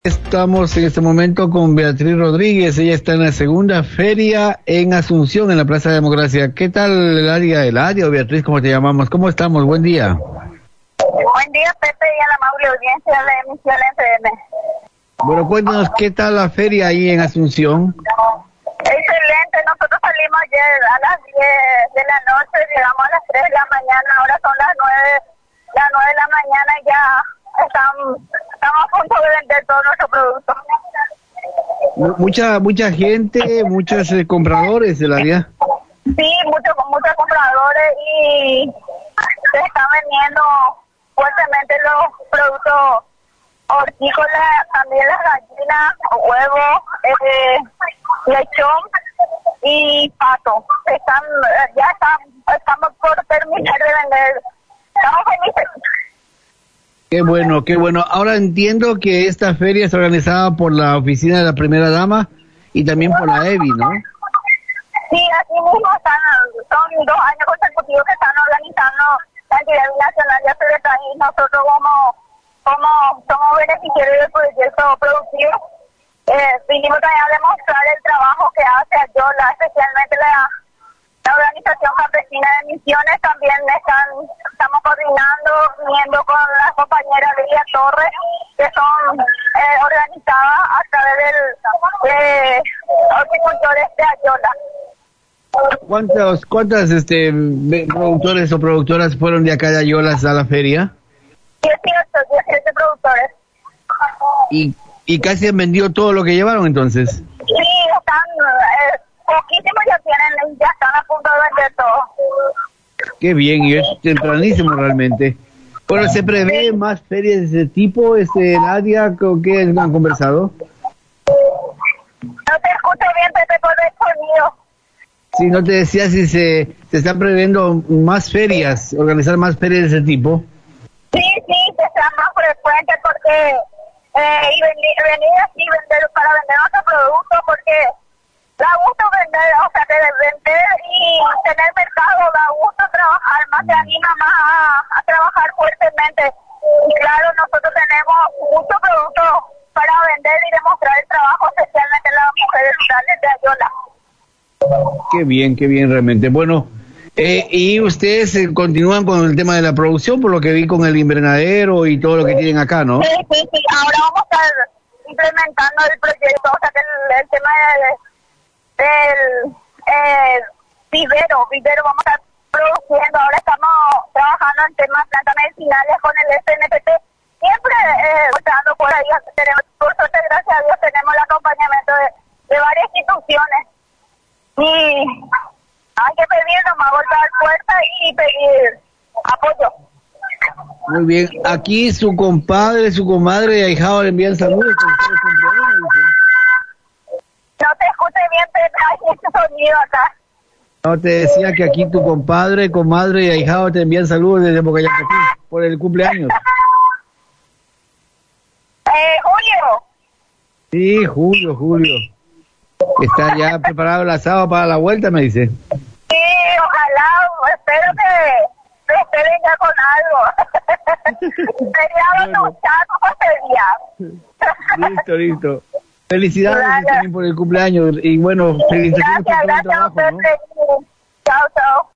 Estamos en este momento con Beatriz Rodríguez. Ella está en la segunda feria en Asunción, en la Plaza de Democracia. ¿Qué tal el área o Beatriz, como te llamamos? ¿Cómo estamos? Buen día. Buen día, Pepe, y a la amable audiencia de la emisión FM. Bueno, cuéntanos, ¿qué tal la feria ahí en Asunción? Excelente, nosotros salimos ayer a las 10 de la noche, llegamos a las 3 de la mañana, ahora son las 9 de la mañana y ya estamos a punto de vender todos nuestros productos. Mucha gente, muchos compradores del área. Sí, muchos compradores y se están vendiendo fuertemente los productos hortícolas, también las gallinas, huevos, lechón y pato. Estamos por terminar de vender. Estamos felices. Qué bueno, qué bueno. Ahora entiendo que esta feria es organizada por la Oficina de la Primera Dama y también por la EBI, ¿no? Sí, así mismo son 2 años consecutivos que están organizando la entidad nacional de Azureta y nosotros como somos beneficiarios del proyecto productivo, vinimos también a demostrar el trabajo que hace Ayola, especialmente la organización campesina de Misiones. También estamos coordinando, viendo con las compañeras Lidia Torres, que son organizadas a través de horticultores de Ayola. ¿Cuántas productores o productoras fueron de acá de Ayolas a la feria? 18 productores. ¿Y casi han vendido todo lo que llevaron entonces? Sí, están poquísimos, ya están a punto de vender todo. Qué bien, y es tempranísimo realmente. Bueno, ¿se prevé más ferias de ese tipo, Nadia? ¿Con qué han conversado? No te escucho bien, Pepe, por el sonido. Sí, no te decía si se están previendo más ferias, organizar más ferias de ese tipo. Sí, que sea más frecuente porque venir así para vender nuestro producto, porque da gusto vender, de vender y tener mercado, da gusto trabajar más, te anima más a trabajar fuertemente. Y claro, nosotros tenemos mucho producto para vender y demostrar el trabajo, especialmente las mujeres rurales de Ayola. Qué bien realmente. Bueno, y ustedes continúan con el tema de la producción, por lo que vi con el invernadero y todo lo que tienen acá, ¿no? Sí. Ahora vamos a estar implementando el proyecto, el tema del vivero vamos a estar produciendo. Ahora estamos trabajando en temas de plantas medicinales con el SNPT, siempre dando por ahí. Por suerte, gracias a Dios, tenemos el acompañamiento de varias instituciones y hay que pedir nomás, golpear puertas y pedir apoyo. Muy bien, aquí su compadre, su comadre y ahijado le envían saludos. No te escuché bien, Pepe, hay ese sonido acá. No, te decía que aquí tu compadre, comadre y ahijado te envían saludos desde Pocayapatí por el cumpleaños. Julio. Sí, Julio. Está ya preparado el asado para la vuelta, me dice. Sí, ojalá, espero que esperen ya con algo. Sería bueno. Listo. Felicidades también por el cumpleaños y bueno, felicitaciones por todo el trabajo, ¿no? Chao.